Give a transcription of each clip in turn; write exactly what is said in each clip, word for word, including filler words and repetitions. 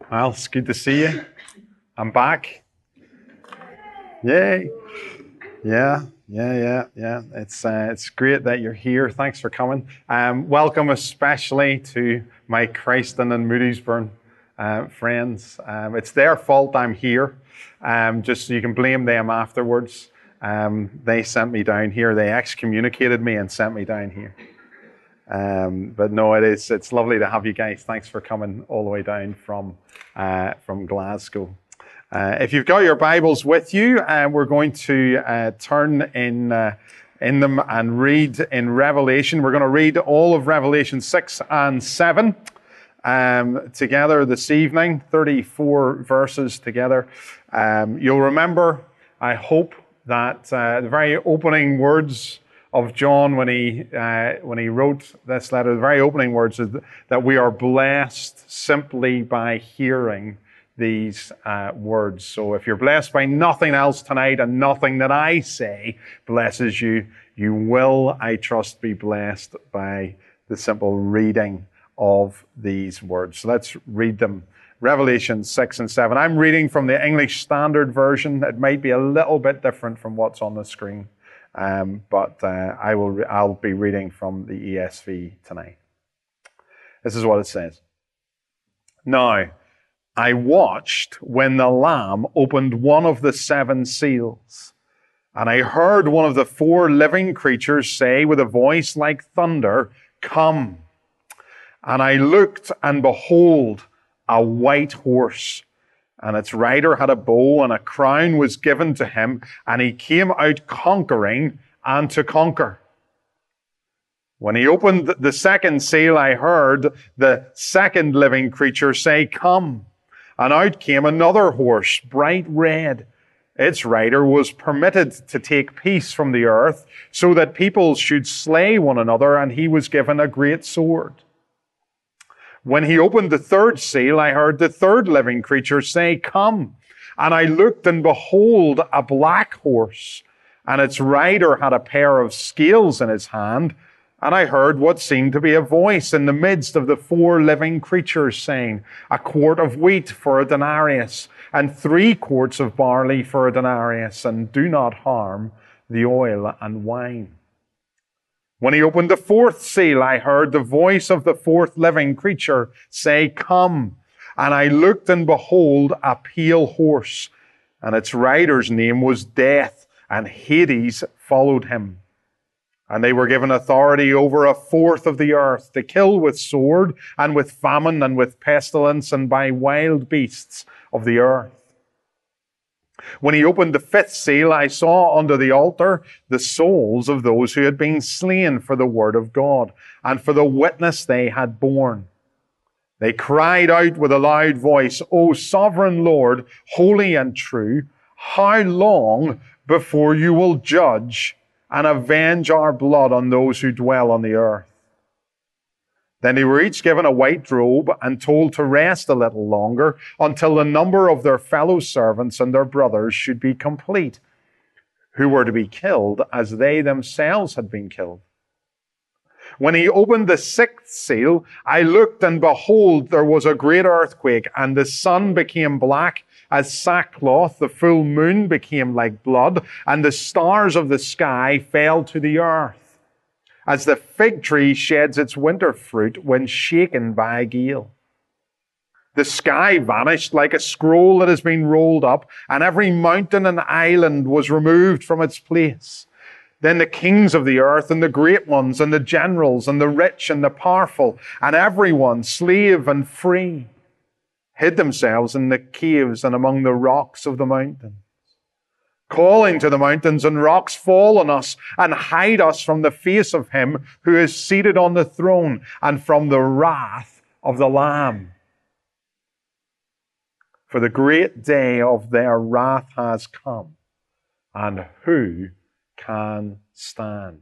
Well, it's good to see you. I'm back. Yay. Yeah, yeah, yeah, yeah. It's uh, it's great that you're here. Thanks for coming. Um, welcome especially to my Christen and Moodiesburn uh, friends. Um, it's their fault I'm here. Um, just so you can blame them afterwards. Um, they sent me down here. They excommunicated me and sent me down here. Um, but no, it is. It's lovely to have you guys. Thanks for coming all the way down from uh, from Glasgow. Uh, if you've got your Bibles with you, uh, we're going to uh, turn in uh, in them and read in Revelation. We're going to read all of Revelation six and seven um, together this evening. thirty-four verses together. Um, you'll remember, I hope, that uh, the very opening words of John when he uh, when he wrote this letter, the very opening words is that we are blessed simply by hearing these uh, words. So if you're blessed by nothing else tonight and nothing that I say blesses you, you will, I trust, be blessed by the simple reading of these words. So let's read them. Revelation six and seven. I'm reading from the English Standard Version. It might be a little bit different from what's on the screen. Um, but uh, I will. Re- I'll be reading from the E S V tonight. This is what it says. Now, I watched when the Lamb opened one of the seven seals, and I heard one of the four living creatures say with a voice like thunder, "Come!" And I looked, and behold, a white horse. And its rider had a bow, and a crown was given to him, and he came out conquering and to conquer. When he opened the second seal, I heard the second living creature say, "Come." And out came another horse, bright red. Its rider was permitted to take peace from the earth, so that people should slay one another, and he was given a great sword. When he opened the third seal, I heard the third living creature say, "Come." And I looked, and behold, a black horse, and its rider had a pair of scales in his hand. And I heard what seemed to be a voice in the midst of the four living creatures saying, "A quart of wheat for a denarius, and three quarts of barley for a denarius, and do not harm the oil and wine." When he opened the fourth seal, I heard the voice of the fourth living creature say, "Come." And I looked, and behold, a pale horse, and its rider's name was Death, and Hades followed him. And they were given authority over a fourth of the earth to kill with sword, and with famine, and with pestilence, and by wild beasts of the earth. When he opened the fifth seal, I saw under the altar the souls of those who had been slain for the word of God and for the witness they had borne. They cried out with a loud voice, "O sovereign Lord, holy and true, how long before you will judge and avenge our blood on those who dwell on the earth?" Then they were each given a white robe and told to rest a little longer until the number of their fellow servants and their brothers should be complete, who were to be killed as they themselves had been killed. When he opened the sixth seal, I looked, and behold, there was a great earthquake, and the sun became black as sackcloth, the full moon became like blood, and the stars of the sky fell to the earth, as the fig tree sheds its winter fruit when shaken by a gale. The sky vanished like a scroll that has been rolled up, and every mountain and island was removed from its place. Then the kings of the earth, and the great ones, and the generals, and the rich, and the powerful, and everyone, slave and free, hid themselves in the caves and among the rocks of the mountains, calling to the mountains and rocks, "Fall on us and hide us from the face of him who is seated on the throne and from the wrath of the Lamb. For the great day of their wrath has come, and who can stand?"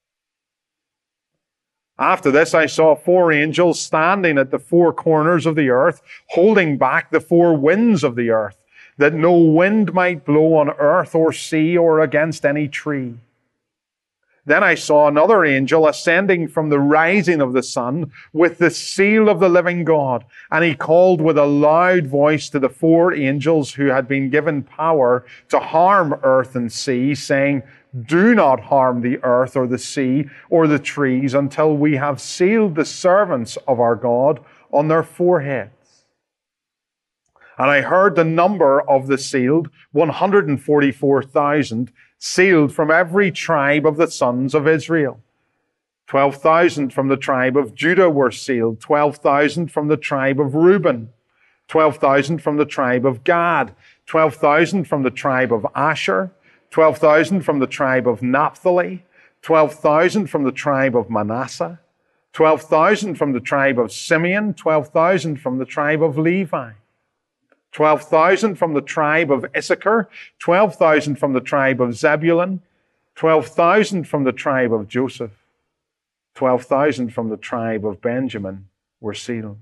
After this, I saw four angels standing at the four corners of the earth, holding back the four winds of the earth, that no wind might blow on earth or sea or against any tree. Then I saw another angel ascending from the rising of the sun with the seal of the living God. And he called with a loud voice to the four angels who had been given power to harm earth and sea, saying, do not harm the earth or the sea or the trees until we have sealed the servants of our God on their foreheads. And I heard the number of the sealed, one hundred forty-four thousand, sealed from every tribe of the sons of Israel. twelve thousand from the tribe of Judah were sealed, twelve thousand from the tribe of Reuben, twelve thousand from the tribe of Gad, twelve thousand from the tribe of Asher, twelve thousand from the tribe of Naphtali, twelve thousand from the tribe of Manasseh, twelve thousand from the tribe of Simeon, twelve thousand from the tribe of Levi, twelve thousand from the tribe of Issachar, twelve thousand from the tribe of Zebulun, twelve thousand from the tribe of Joseph, twelve thousand from the tribe of Benjamin were sealed.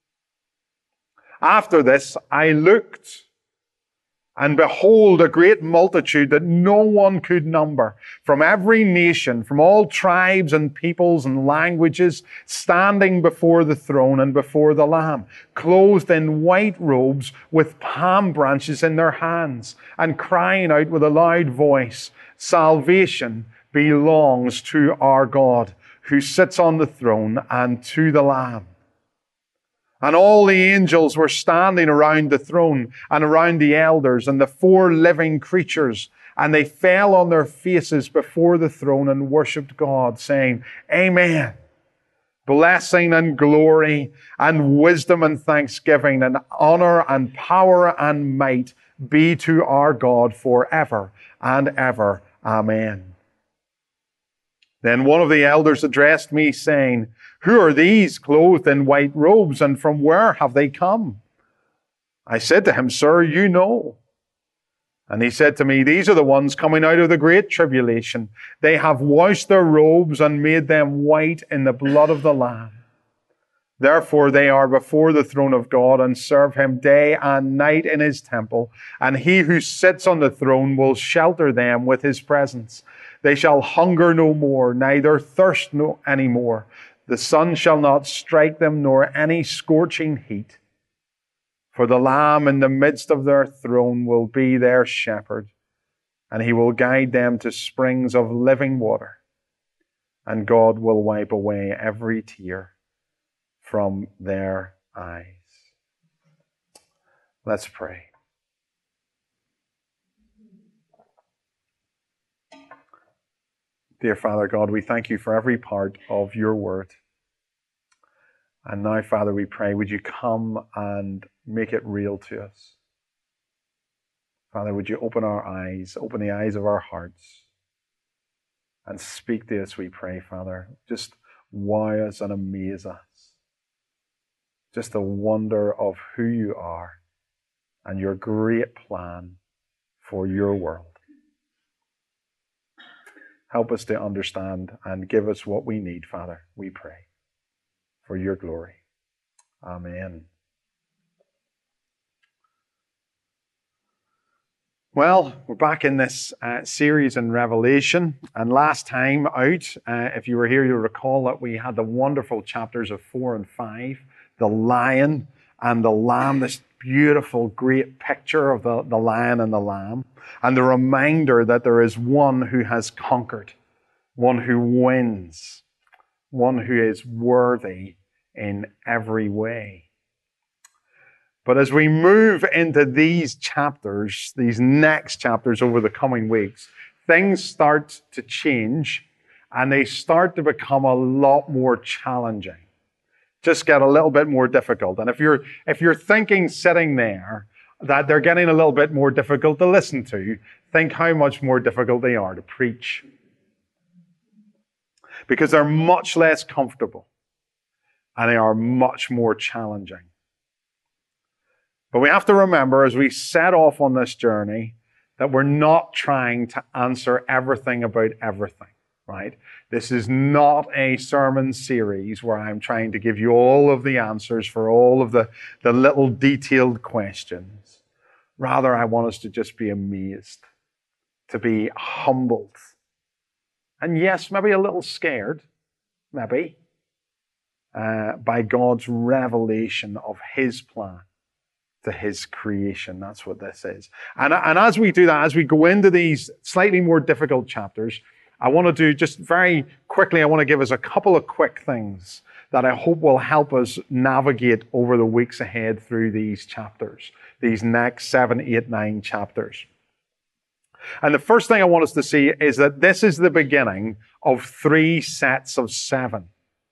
After this, I looked, and behold, a great multitude that no one could number, from every nation, from all tribes and peoples and languages, standing before the throne and before the Lamb, clothed in white robes with palm branches in their hands, and crying out with a loud voice, salvation belongs to our God, who sits on the throne, and to the Lamb. And all the angels were standing around the throne and around the elders and the four living creatures. And they fell on their faces before the throne and worshipped God, saying, Amen. Blessing and glory and wisdom and thanksgiving and honor and power and might be to our God forever and ever. Amen. Then one of the elders addressed me, saying, Who are these clothed in white robes, and from where have they come? I said to him, Sir, you know. And he said to me, These are the ones coming out of the great tribulation. They have washed their robes and made them white in the blood of the Lamb. Therefore they are before the throne of God and serve him day and night in his temple. And he who sits on the throne will shelter them with his presence. They shall hunger no more, neither thirst no any more. The sun shall not strike them, nor any scorching heat. For the Lamb in the midst of their throne will be their shepherd, and he will guide them to springs of living water. And God will wipe away every tear from their eyes. Let's pray. Dear Father God, we thank you for every part of your word. And now, Father, we pray, would you come and make it real to us? Father, would you open our eyes, open the eyes of our hearts, and speak to us, we pray, Father. Just wow us and amaze us. Just the wonder of who you are and your great plan for your world. Help us to understand and give us what we need, Father, we pray, for your glory. Amen. Well, we're back in this uh, series in Revelation. And last time out, uh, if you were here, you'll recall that we had the wonderful chapters of four and five, the lion and the lamb, this beautiful, great picture of the, the lion and the lamb, and the reminder that there is one who has conquered, one who wins, one who is worthy in every way. But as we move into these chapters, these next chapters over the coming weeks, things start to change and they start to become a lot more challenging. Just get a little bit more difficult. And if you're if you're thinking sitting there that they're getting a little bit more difficult to listen to, think how much more difficult they are to preach. Because they're much less comfortable and they are much more challenging. But we have to remember as we set off on this journey that we're not trying to answer everything about everything, right? This is not a sermon series where I'm trying to give you all of the answers for all of the, the little detailed questions. Rather, I want us to just be amazed, to be humbled, And yes, maybe a little scared, maybe, uh, by God's revelation of his plan to his creation. That's what this is. And, and as we do that, as we go into these slightly more difficult chapters, I want to do just very quickly, I want to give us a couple of quick things that I hope will help us navigate over the weeks ahead through these chapters, these next seven, eight, nine chapters. And the first thing I want us to see is that this is the beginning of three sets of seven.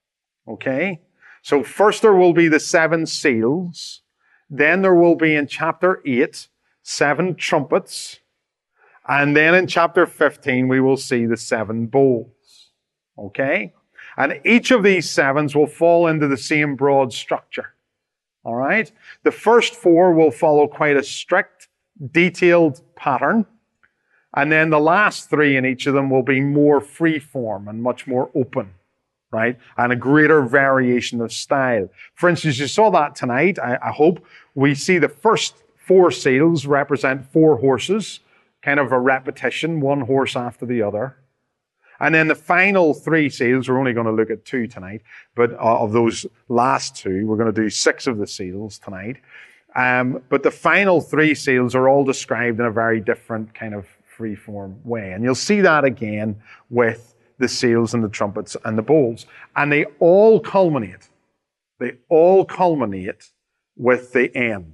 Okay? So first there will be the seven seals. Then there will be in chapter eight, seven trumpets. And then in chapter fifteen, we will see the seven bowls. Okay? And each of these sevens will fall into the same broad structure. All right? The first four will follow quite a strict, detailed pattern. And then the last three in each of them will be more free form and much more open. Right? And a greater variation of style. For instance, you saw that tonight, I, I hope. We see the first four seals represent four horses, kind of a repetition, one horse after the other. And then the final three seals, we're only going to look at two tonight, but uh, of those last two, we're going to do six of the seals tonight. Um, but the final three seals are all described in a very different kind of free-form way. And you'll see that again with the seals and the trumpets and the bowls. And they all culminate. They all culminate with the end.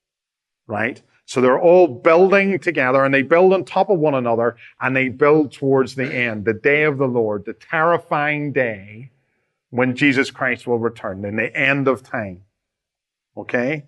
Right? So they're all building together and they build on top of one another and they build towards the end, the day of the Lord, the terrifying day when Jesus Christ will return, in the end of time. Okay?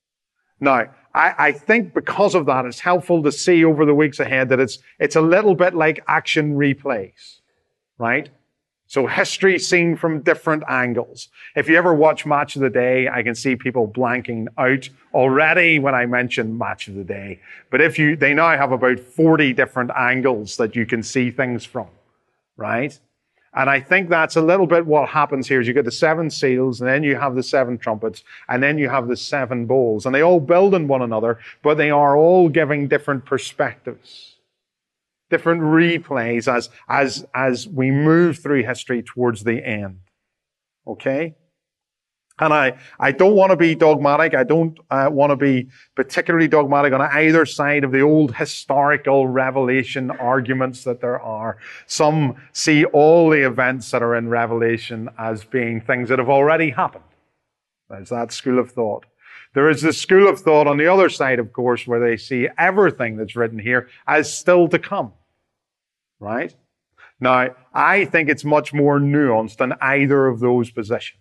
Now, I, I think because of that, it's helpful to see over the weeks ahead that it's, it's a little bit like action replays. Right? So history seen from different angles. If you ever watch Match of the Day, I can see people blanking out already when I mention Match of the Day. But if you, they now have about forty different angles that you can see things from. Right? And I think that's a little bit what happens here is you get the seven seals, and then you have the seven trumpets, and then you have the seven bowls. And they all build on one another, but they are all giving different perspectives. Different replays as, as, as we move through history towards the end. Okay? And I, I don't want to be dogmatic. I don't uh, want to be particularly dogmatic on either side of the old historical revelation arguments that there are. Some see all the events that are in Revelation as being things that have already happened. There's that school of thought. There is the school of thought on the other side, of course, where they see everything that's written here as still to come. Right? Now, I think it's much more nuanced than either of those positions.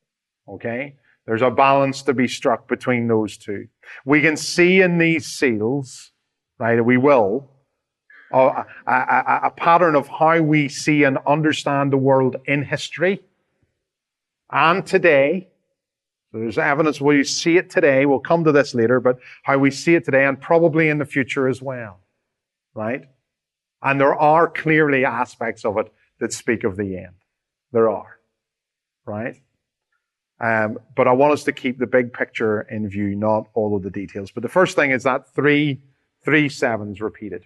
Okay? There's a balance to be struck between those two. We can see in these seals, right, we will, a, a, a, a pattern of how we see and understand the world in history and today. So there's evidence where you see it today. We'll come to this later, but how we see it today and probably in the future as well. Right? And there are clearly aspects of it that speak of the end. There are. Right? Um, but I want us to keep the big picture in view, not all of the details. But the first thing is that three, three sevens repeated.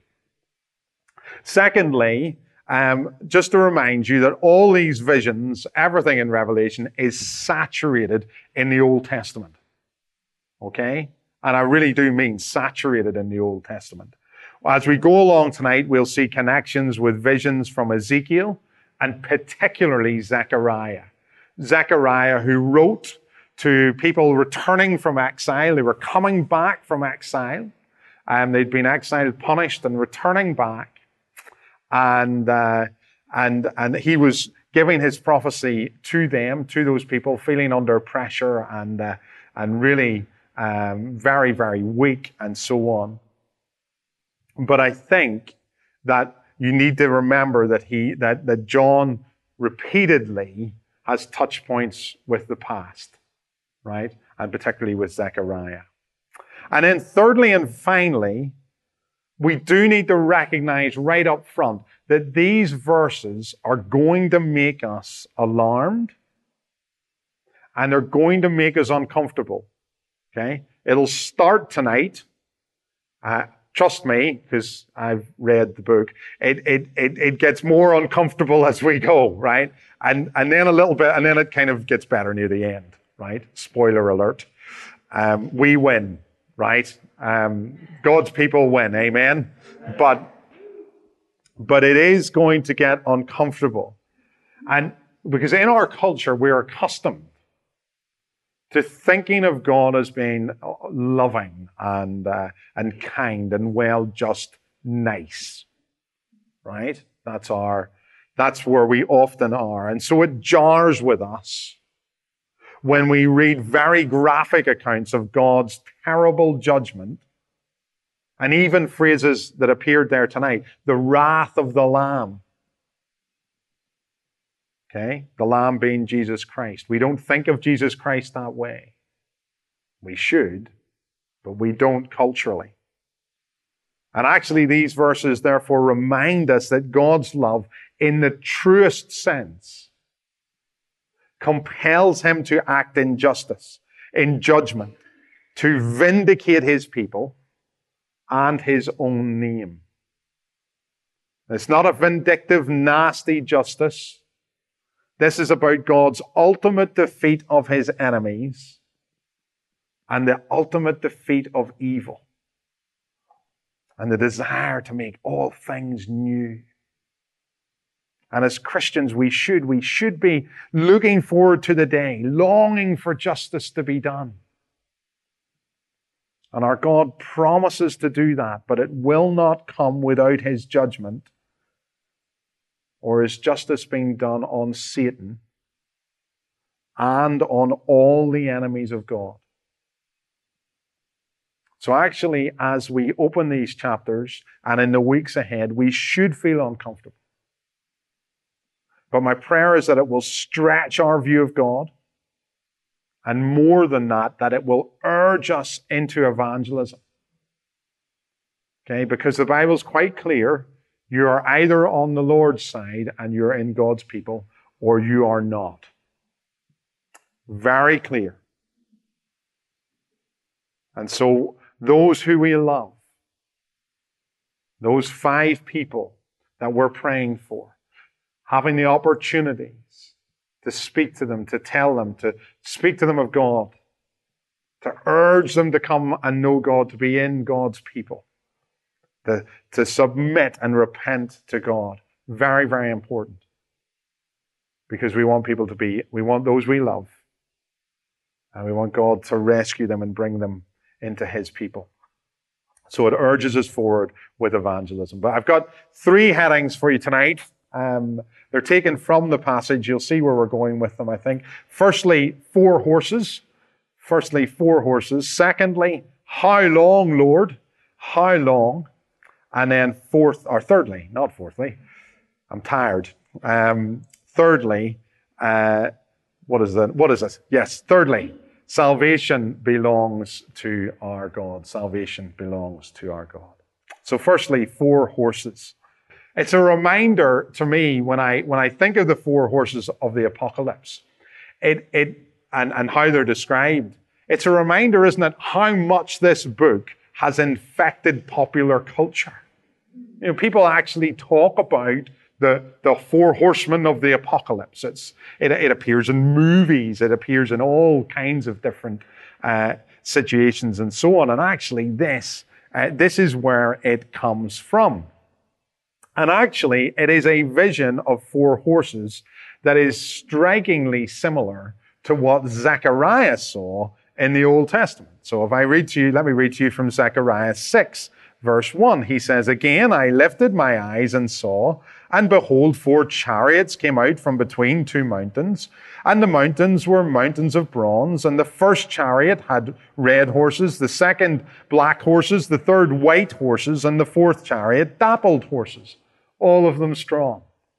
Secondly, um, just to remind you that all these visions, everything in Revelation is saturated in the Old Testament. Okay? And I really do mean saturated in the Old Testament. As we go along tonight, we'll see connections with visions from Ezekiel and particularly Zechariah. Zechariah, who wrote to people returning from exile. They were coming back from exile. And they'd been exiled, punished, and returning back. And, uh, and, and he was giving his prophecy to them, to those people, feeling under pressure and, uh, and really um, very, very weak and so on. But I think that you need to remember that he, that, that John repeatedly has touch points with the past, right? And particularly with Zechariah. And then thirdly and finally, we do need to recognize right up front that these verses are going to make us alarmed and they're going to make us uncomfortable, okay? It'll start tonight. Uh, trust me, because I've read the book, it, it, it, it gets more uncomfortable as we go, right? And, and then a little bit, and then it kind of gets better near the end, right? Spoiler alert. Um, we win, right? Um, God's people win, amen? But, but it is going to get uncomfortable. And because in our culture, we're accustomed to thinking of God as being loving and uh, and kind and well, just nice, right? That's our, that's where we often are. And so it jars with us when we read very graphic accounts of God's terrible judgment, and even phrases that appeared there tonight, the wrath of the Lamb. Okay, the Lamb being Jesus Christ. We don't think of Jesus Christ that way. We should, but we don't culturally. And actually, these verses therefore remind us that God's love, in the truest sense, compels him to act in justice, in judgment, to vindicate his people and his own name. It's not a vindictive, nasty justice. This is about God's ultimate defeat of his enemies and the ultimate defeat of evil and the desire to make all things new. And as Christians, we should, we should be looking forward to the day, longing for justice to be done. And our God promises to do that, but it will not come without his judgment or his justice being done on Satan and on all the enemies of God. So actually, as we open these chapters and in the weeks ahead, we should feel uncomfortable. But my prayer is that it will stretch our view of God, and more than that, that it will urge us into evangelism. Okay, because the Bible's quite clear. You are either on the Lord's side and you're in God's people, or you are not. Very clear. And so those who we love, those five people that we're praying for, having the opportunities to speak to them, to tell them, to speak to them of God, to urge them to come and know God, to be in God's people, to, to submit and repent to God. Very, very important. Because we want people to be, we want those we love, and we want God to rescue them and bring them into his people. So it urges us forward with evangelism. But I've got three headings for you tonight. Um, they're taken from the passage. You'll see where we're going with them, I think. Firstly, four horses. Firstly, four horses. Secondly, how long, Lord? How long? And then fourth, or thirdly, not fourthly, I'm tired. Um, thirdly, uh, what is that? What is it? Yes, thirdly, salvation belongs to our God. Salvation belongs to our God. So firstly, four horses. It's a reminder to me when I when I think of the four horses of the apocalypse, it it and, and how they're described. It's a reminder, isn't it, how much this book has infected popular culture. You know, people actually talk about the, the four horsemen of the apocalypse. It's, it, it appears in movies. It appears in all kinds of different uh, situations and so on. And actually this, uh, this is where it comes from. And actually, it is a vision of four horses that is strikingly similar to what Zechariah saw in the Old Testament. So if I read to you, let me read to you from Zechariah six. Verse one, he says, "Again I lifted my eyes and saw, and behold, four chariots came out from between two mountains, and the mountains were mountains of bronze, and the first chariot had red horses, the second black horses, the third white horses, and the fourth chariot dappled horses, all of them strong."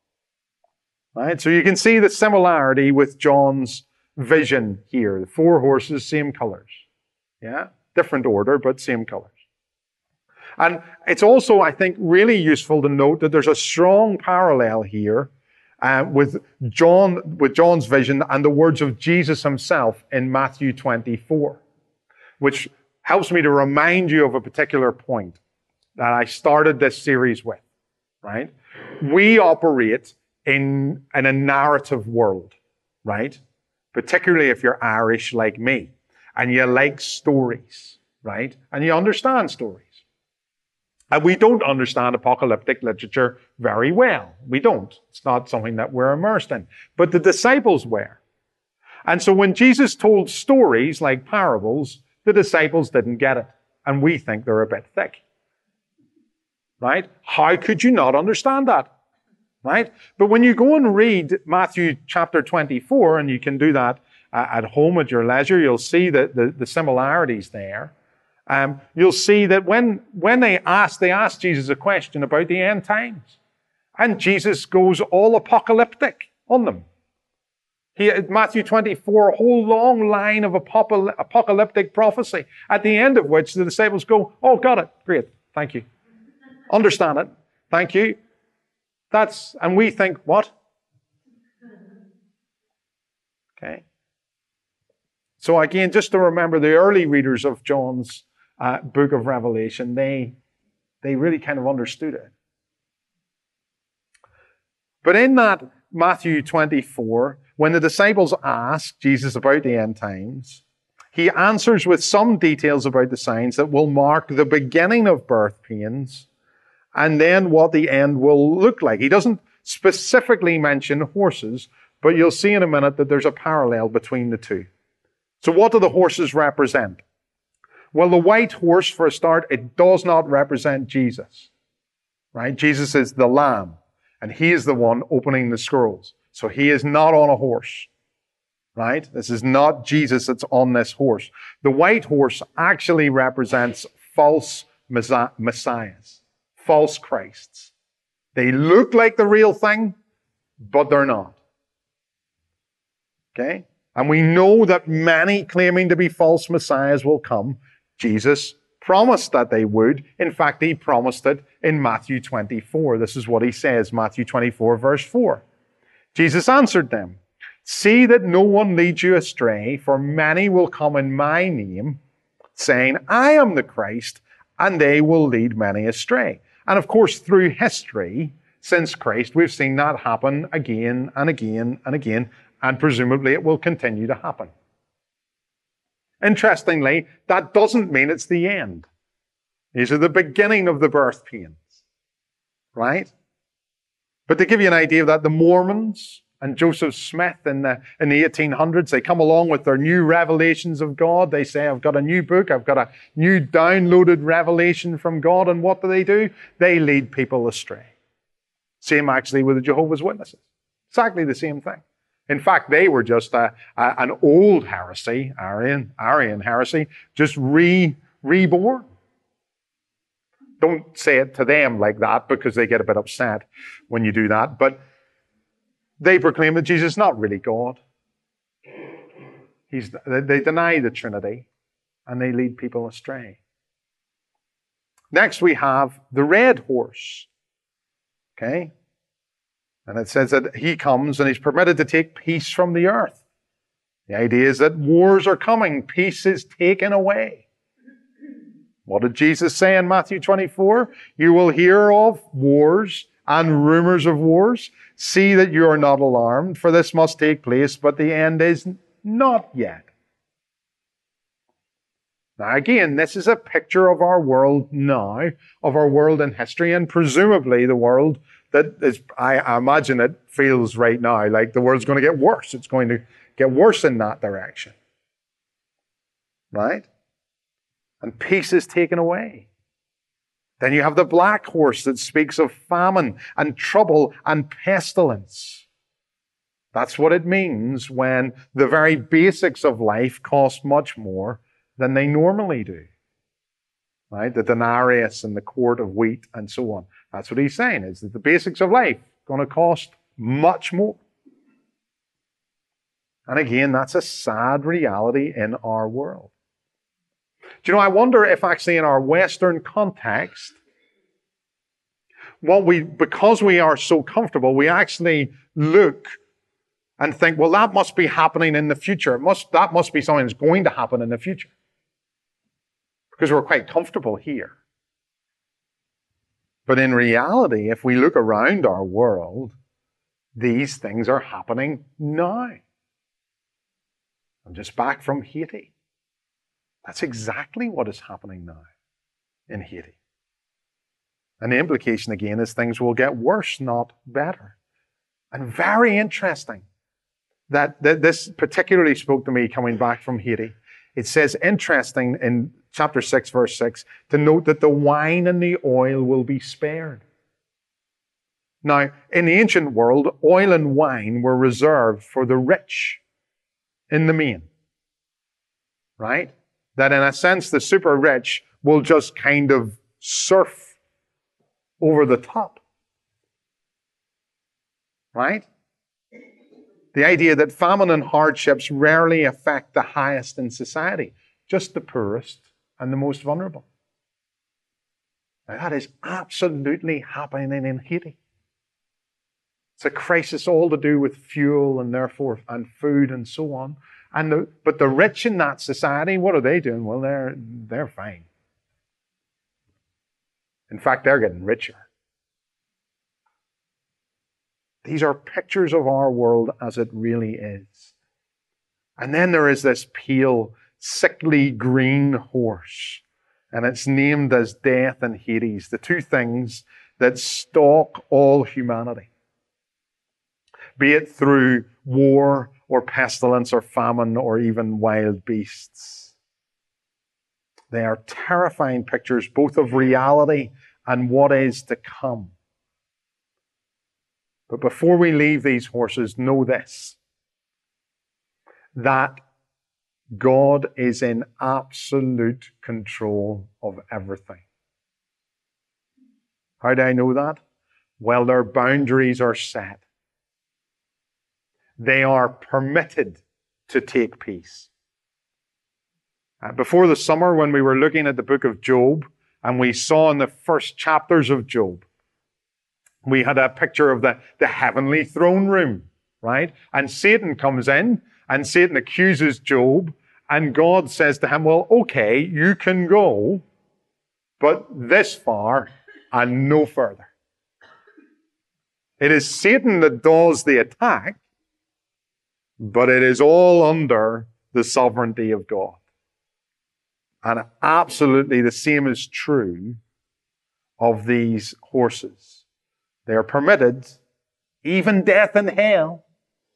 Right? So you can see the similarity with John's vision here. The four horses, same colors. Yeah? Different order, but same colors. And it's also, I think, really useful to note that there's a strong parallel here uh, with John, with John's vision and the words of Jesus himself in Matthew twenty-four, which helps me to remind you of a particular point. that I started this series with, right? We operate in, in a narrative world, right? Particularly if you're Irish like me and you like stories, right? And you understand stories. And we don't understand apocalyptic literature very well. We don't. It's not something that we're immersed in. But the disciples were. And so when Jesus told stories like parables, the disciples didn't get it. And we think they're a bit thick. Right? How could you not understand that? Right? But when you go and read Matthew chapter twenty-four, and you can do that uh, at home at your leisure, you'll see the, the, the similarities there. Um, you'll see that when, when they asked, they asked Jesus a question about the end times. And Jesus goes all apocalyptic on them. He, Matthew twenty-four, a whole long line of apocalyptic prophecy, at the end of which the disciples go, oh, got it. Great. Thank you. Understand it. Thank you. That's, and we think, what? Okay. So again, just to remember, the early readers of John's uh, book of Revelation, they, they really kind of understood it. But in that Matthew twenty-four, when the disciples ask Jesus about the end times, he answers with some details about the signs that will mark the beginning of birth pains and then what the end will look like. He doesn't specifically mention horses, but you'll see in a minute that there's a parallel between the two. So what do the horses represent? Well, the white horse, for a start, it does not represent Jesus. Right? Jesus is the Lamb, and he is the one opening the scrolls. So he is not on a horse. Right? This is not Jesus that's on this horse. The white horse actually represents false messiahs, false Christs. They look like the real thing, but they're not. Okay? And we know that many claiming to be false messiahs will come. Jesus promised that they would. In fact, he promised it in Matthew twenty-four. This is what he says, Matthew twenty-four, verse four. Jesus answered them, see that no one leads you astray, for many will come in my name, saying, I am the Christ, and they will lead many astray. And of course, through history, since Christ, we've seen that happen again and again and again, and presumably it will continue to happen. Interestingly, that doesn't mean it's the end. These are the beginning of the birth pains, right? But to give you an idea of that, the Mormons and Joseph Smith in the, in the eighteen hundreds, they come along with their new revelations of God. They say, I've got a new book, I've got a new downloaded revelation from God. And what do they do? They lead people astray. Same actually with the Jehovah's Witnesses. Exactly the same thing. In fact, they were just a, a, an old heresy, Arian, Arian heresy, just re, reborn. Don't say it to them like that because they get a bit upset when you do that. But they proclaim that Jesus is not really God. He's, they deny the Trinity and they lead people astray. Next we have the red horse. Okay? And it says that he comes and he's permitted to take peace from the earth. The idea is that wars are coming. Peace is taken away. What did Jesus say in Matthew twenty-four? You will hear of wars and rumors of wars. See that you are not alarmed, for this must take place, but the end is not yet. Now again, this is a picture of our world now, of our world in history, and presumably the world that is, I, I imagine it feels right now like the world's going to get worse. It's going to get worse in that direction. Right? And peace is taken away. Then you have the black horse that speaks of famine and trouble and pestilence. That's what it means when the very basics of life cost much more than they normally do. Right? The denarius and the quart of wheat and so on. That's what he's saying, is that the basics of life are going to cost much more. And again, that's a sad reality in our world. Do you know, I wonder if actually in our Western context, what we, because we are so comfortable, we actually look and think, well, that must be happening in the future. It must, that must be something that's going to happen in the future. Because we're quite comfortable here. But in reality, if we look around our world, these things are happening now. I'm just back from Haiti. That's exactly what is happening now in Haiti. And the implication again is things will get worse, not better. And very interesting that, that this particularly spoke to me coming back from Haiti. It says, interesting in chapter six, verse six, to note that the wine and the oil will be spared. Now, in the ancient world, oil and wine were reserved for the rich in the main. Right? That in a sense, the super rich will just kind of surf over the top. Right? The idea that famine and hardships rarely affect the highest in society, just the poorest and the most vulnerable. Now, that is absolutely happening in Haiti. It's a crisis all to do with fuel and therefore and food and so on. And the, but the rich in that society, what are they doing? Well, they're they're fine. In fact, they're getting richer. These are pictures of our world as it really is. And then there is this pale, sickly green horse. And it's named as Death and Hades, the two things that stalk all humanity. Be it through war or pestilence or famine or even wild beasts. They are terrifying pictures both of reality and what is to come. But before we leave these horses, know this, that God is in absolute control of everything. How do I know that? Well, their boundaries are set. They are permitted to take peace. Uh, before the summer, when we were looking at the book of Job, and we saw in the first chapters of Job, we had a picture of the, the heavenly throne room, right? And Satan comes in, and Satan accuses Job, and God says to him, well, okay, you can go, but this far and no further. It is Satan that does the attack, but it is all under the sovereignty of God. And absolutely the same is true of these horses. They are permitted, even death and hell,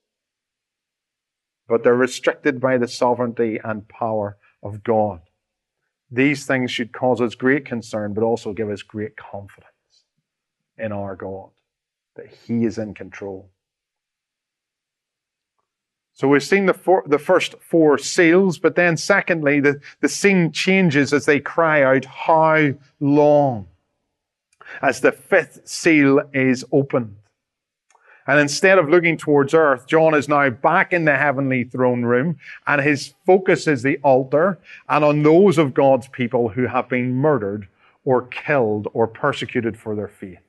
but they're restricted by the sovereignty and power of God. These things should cause us great concern, but also give us great confidence in our God, that He is in control. So we've seen the, four, the first four seals, but then secondly, the, the scene changes as they cry out, how long? As the fifth seal is opened. And instead of looking towards earth, John is now back in the heavenly throne room, and his focus is the altar and on those of God's people who have been murdered or killed or persecuted for their faith.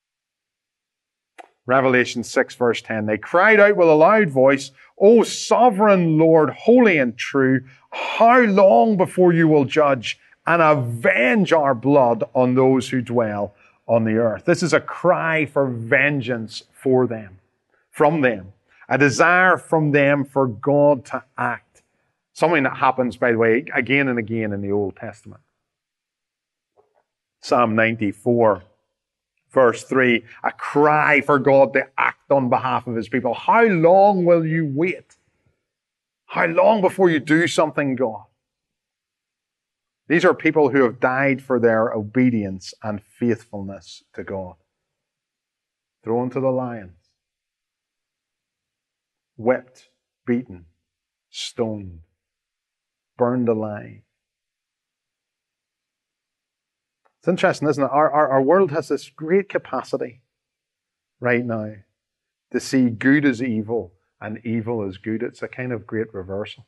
Revelation six verse ten, they cried out with a loud voice, O sovereign Lord, holy and true, how long before you will judge and avenge our blood on those who dwell on the earth? This is a cry for vengeance for them, from them, a desire from them for God to act. Something that happens, by the way, again and again in the Old Testament. Psalm ninety-four. Verse three, a cry for God to act on behalf of His people. How long will you wait? How long before you do something, God? These are people who have died for their obedience and faithfulness to God. Thrown to the lions. Whipped, beaten, stoned, burned alive. It's interesting, isn't it? Our, our, our world has this great capacity right now to see good as evil and evil as good. It's a kind of great reversal.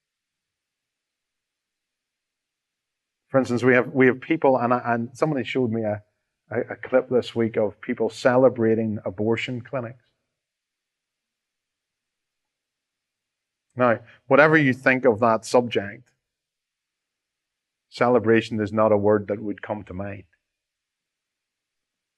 For instance, we have we have people, and, I, and somebody showed me a, a, a clip this week of people celebrating abortion clinics. Now, whatever you think of that subject, celebration is not a word that would come to mind.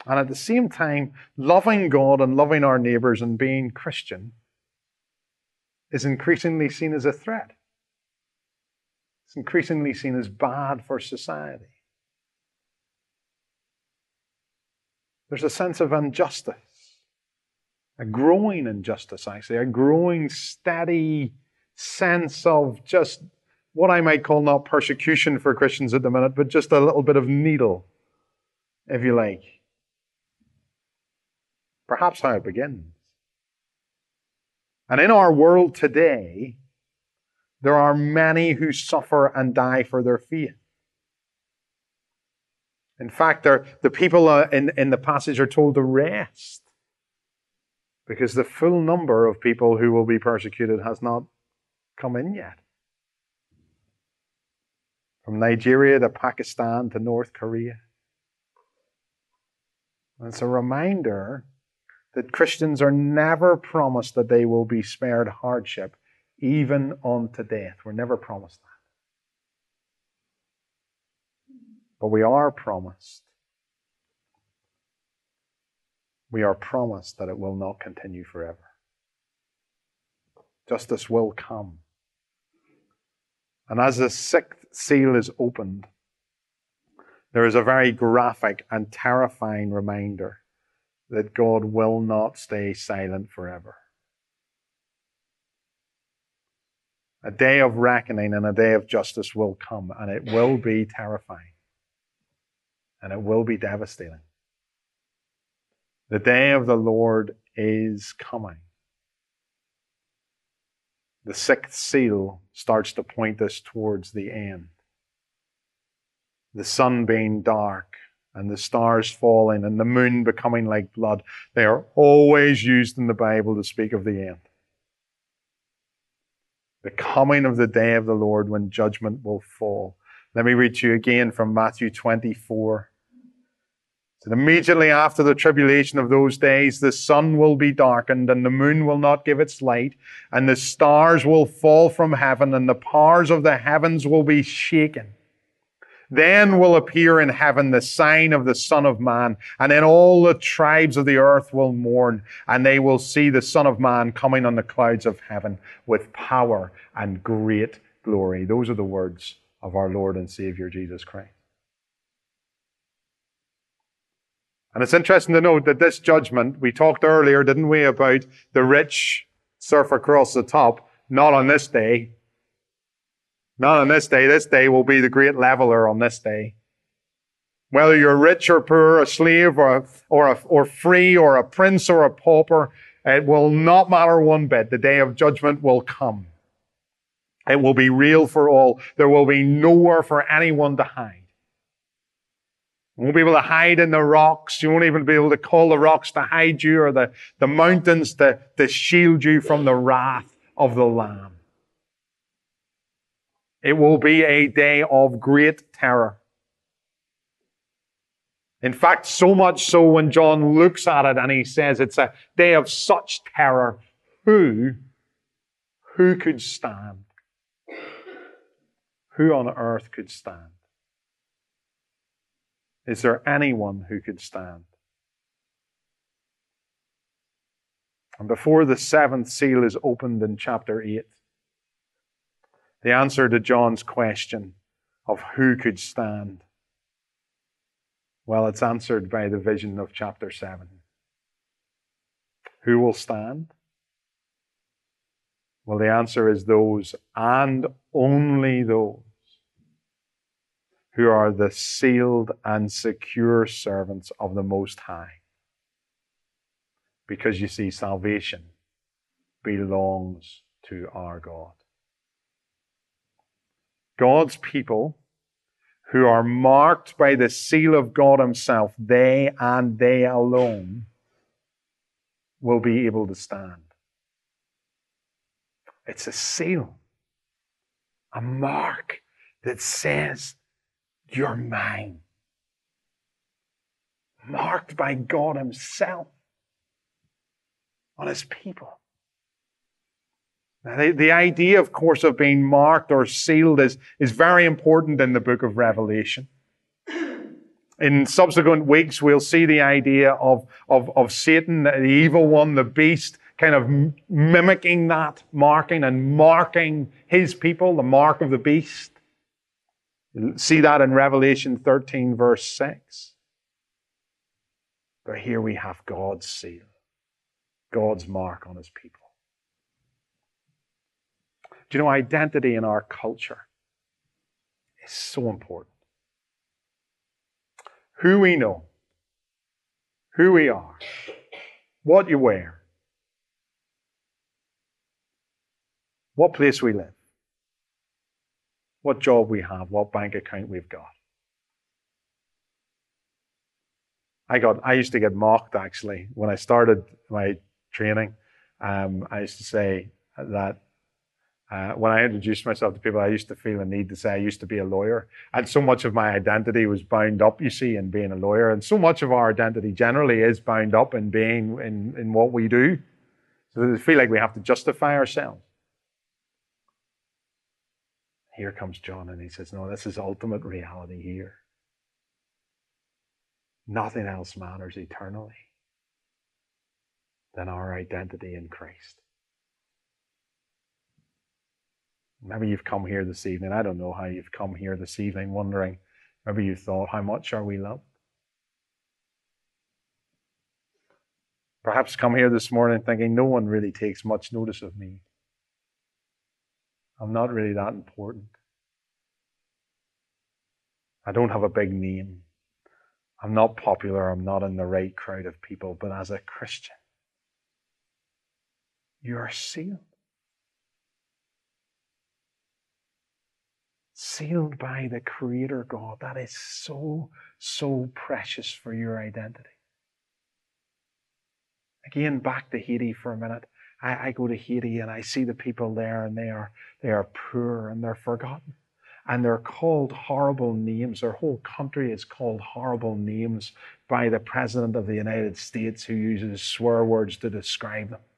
And at the same time, loving God and loving our neighbours and being Christian is increasingly seen as a threat. It's increasingly seen as bad for society. There's a sense of injustice, a growing injustice, actually, a growing steady sense of just what I might call not persecution for Christians at the minute, but just a little bit of needle, if you like. Perhaps how it begins. And in our world today, there are many who suffer and die for their faith. In fact, the people in, in the passage are told to rest, because the full number of people who will be persecuted has not come in yet. From Nigeria to Pakistan to North Korea. And it's a reminder that Christians are never promised that they will be spared hardship, even unto death. We're never promised that. But we are promised. We are promised that it will not continue forever. Justice will come. And as the sixth seal is opened, there is a very graphic and terrifying reminder that God will not stay silent forever. A day of reckoning and a day of justice will come, and it will be terrifying. And it will be devastating. The day of the Lord is coming. The sixth seal starts to point us towards the end. The sun being dark and the stars falling and the moon becoming like blood. They are always used in the Bible to speak of the end. The coming of the day of the Lord when judgment will fall. Let me read to you again from Matthew twenty-four. And immediately after the tribulation of those days, the sun will be darkened, and the moon will not give its light, and the stars will fall from heaven, and the powers of the heavens will be shaken. Then will appear in heaven the sign of the Son of Man, and then all the tribes of the earth will mourn, and they will see the Son of Man coming on the clouds of heaven with power and great glory. Those are the words of our Lord and Savior Jesus Christ. And it's interesting to note that this judgment, we talked earlier, didn't we, about the rich surf across the top. Not on this day. Not on this day. This day will be the great leveler on this day. Whether you're rich or poor, a slave or, a, or, a, or free, or a prince or a pauper, it will not matter one bit. The day of judgment will come. It will be real for all. There will be nowhere for anyone to hide. You won't be able to hide in the rocks. You won't even be able to call the rocks to hide you, or the, the mountains to, to shield you from the wrath of the Lamb. It will be a day of great terror. In fact, so much so when John looks at it and he says it's a day of such terror, who, who could stand? Who on earth could stand? Is there anyone who could stand? And before the seventh seal is opened in chapter eight, the answer to John's question of who could stand, well, it's answered by the vision of chapter seven. Who will stand? Well, the answer is those, and only those, who are the sealed and secure servants of the Most High. Because you see, salvation belongs to our God. God's people who are marked by the seal of God Himself, they and they alone will be able to stand. It's a seal, a mark that says, you're mine. Marked by God Himself on His people. Now, the, the idea, of course, of being marked or sealed is, is very important in the book of Revelation. In subsequent weeks, we'll see the idea of, of, of Satan, the evil one, the beast, kind of mimicking that, marking and marking his people, the mark of the beast. You'll see that in Revelation thirteen, verse six. But here we have God's seal, God's mark on his people. Do you know, identity in our culture is so important. Who we know, who we are, what you wear, what place we live, what job we have, what bank account we've got. I got. I used to get mocked, actually, when I started my training. Um, I used to say that uh, when I introduced myself to people, I used to feel a need to say I used to be a lawyer. And so much of my identity was bound up, you see, in being a lawyer. And so much of our identity generally is bound up in being in, in what we do. So we feel like we have to justify ourselves. Here comes John, and he says, no, this is ultimate reality here. Nothing else matters eternally than our identity in Christ. Maybe you've come here this evening. I don't know how you've come here this evening wondering, maybe you thought, how much are we loved? Perhaps come here this morning thinking, no one really takes much notice of me. I'm not really that important. I don't have a big name. I'm not popular. I'm not in the right crowd of people. But as a Christian, you are sealed. Sealed by the Creator God. That is so, so precious for your identity. Again, back to Haiti for a minute. I, I go to Haiti and I see the people there, and they are, they are poor and they're forgotten. And they're called horrible names. Their whole country is called horrible names by the President of the United States, who uses swear words to describe them.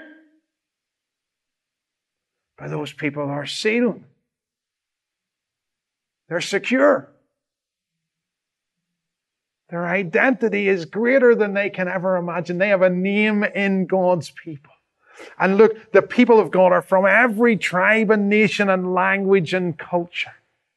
But those people are sealed. They're secure. Their identity is greater than they can ever imagine. They have a name in God's people. And look, the people of God are from every tribe and nation and language and culture.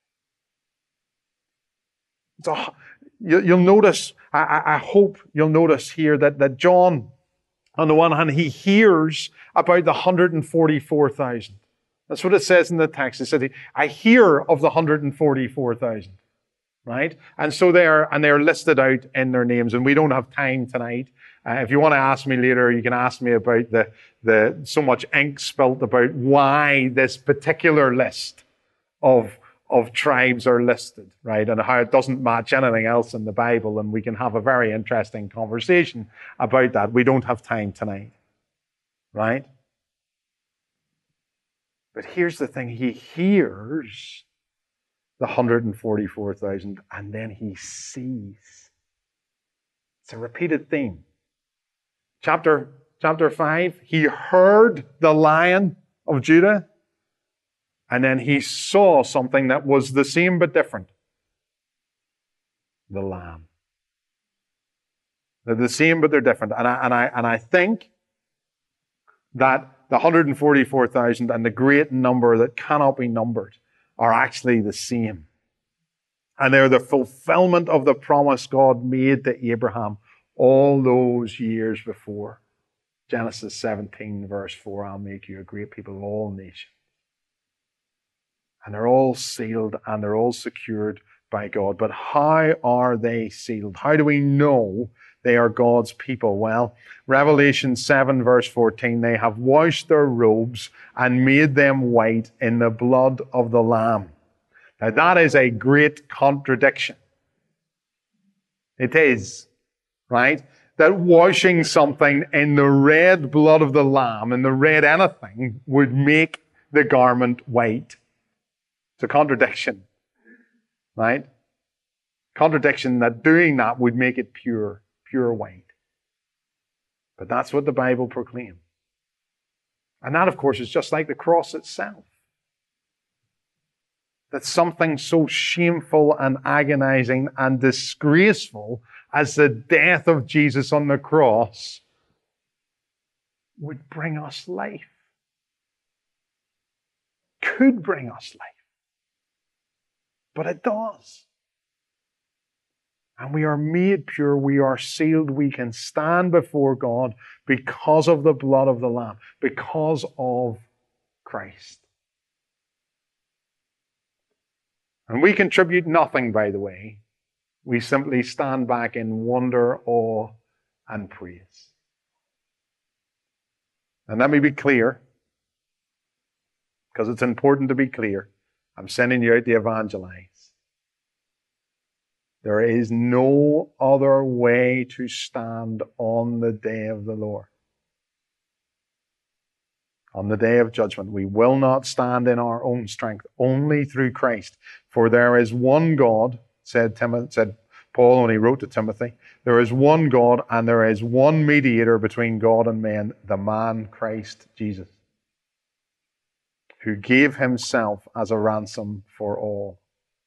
So you'll notice, I, I hope you'll notice here that, that John, on the one hand, he hears about the one hundred forty-four thousand. That's what it says in the text. It said, I hear of the one hundred forty-four thousand. Right? And so they're, and they're listed out in their names, and we don't have time tonight. Uh, if you want to ask me later, you can ask me about the, the, so much ink spilt about why this particular list of of tribes are listed, right? And how it doesn't match anything else in the Bible. And we can have a very interesting conversation about that. We don't have time tonight, right? But here's the thing. He hears the one hundred forty-four thousand, and then he sees. It's a repeated theme. Chapter, chapter five, he heard the Lion of Judah. And then he saw something that was the same but different. The Lamb. They're the same but they're different. And I, and I, and I think that the one hundred forty-four thousand and the great number that cannot be numbered are actually the same. And they're the fulfillment of the promise God made to Abraham all those years before. Genesis seventeen, verse four, I'll make you a great people of all nations. And they're all sealed and they're all secured by God. But how are they sealed? How do we know they are God's people? Well, Revelation seven, verse fourteen, they have washed their robes and made them white in the blood of the Lamb. Now that is a great contradiction. It is, right? That washing something in the red blood of the Lamb, in the red anything, would make the garment white. It's a contradiction, right? Contradiction that doing that would make it pure, pure white. But that's what the Bible proclaims. And that, of course, is just like the cross itself. that something so shameful and agonizing and disgraceful as the death of Jesus on the cross would bring us life, could bring us life. But it does. And we are made pure, we are sealed, we can stand before God because of the blood of the Lamb, because of Christ. And we contribute nothing, by the way. We simply stand back in wonder, awe, and praise. And let me be clear, because it's important to be clear. I'm sending you out to evangelize. There is no other way to stand on the day of the Lord. On the day of judgment, we will not stand in our own strength, only through Christ. For there is one God, said, Tim- said Paul when he wrote to Timothy, there is one God and there is one mediator between God and men, the man Christ Jesus, who gave himself as a ransom for all.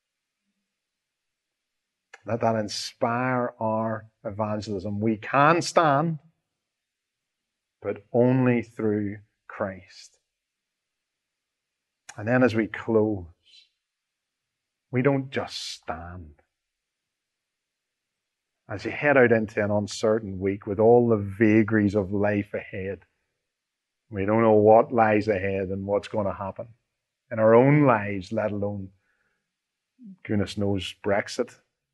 Let that inspire our evangelism. We can stand, but only through Christ. And then as we close, we don't just stand. As you head out into an uncertain week with all the vagaries of life ahead, we don't know what lies ahead and what's going to happen in our own lives, let alone, goodness knows, Brexit.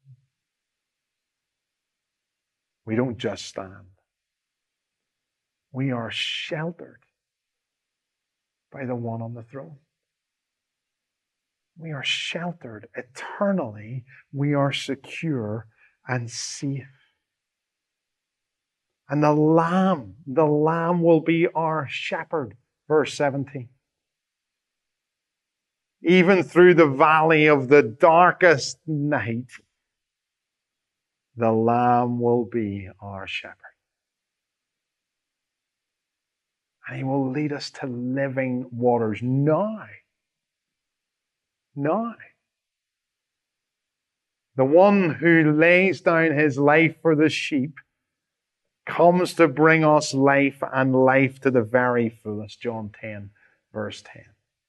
We don't just stand. We are sheltered by the one on the throne. We are sheltered eternally. We are secure and safe. And the Lamb, the Lamb will be our shepherd. Verse seventeen. Even through the valley of the darkest night, the Lamb will be our shepherd. And he will lead us to living waters now. Now. The one who lays down his life for the sheep comes to bring us life and life to the very fullest. John ten, verse ten.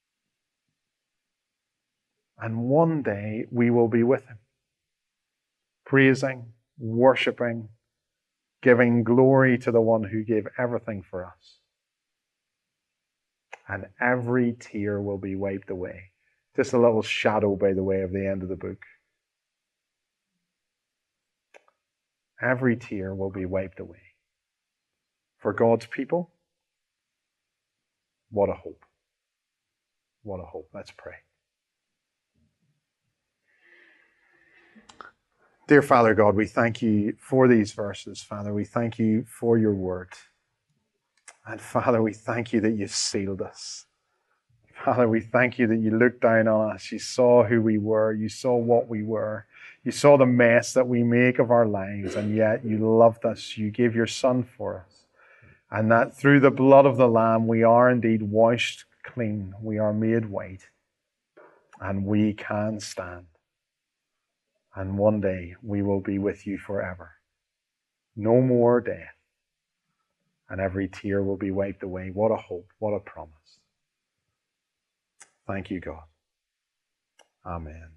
And one day we will be with him, praising, worshipping, giving glory to the one who gave everything for us. And every tear will be wiped away. Just a little shadow, by the way, of the end of the book. Every tear will be wiped away. For God's people, what a hope. What a hope. Let's pray. Dear Father God, we thank you for these verses. Father, we thank you for your word. And Father, we thank you that you sealed us. Father, we thank you that you looked down on us. You saw who we were. You saw what we were. You saw the mess that we make of our lives. And yet you loved us. You gave your Son for us. And that through the blood of the Lamb, we are indeed washed clean. We are made white. And we can stand. And one day we will be with you forever. No more death. And every tear will be wiped away. What a hope. What a promise. Thank you, God. Amen.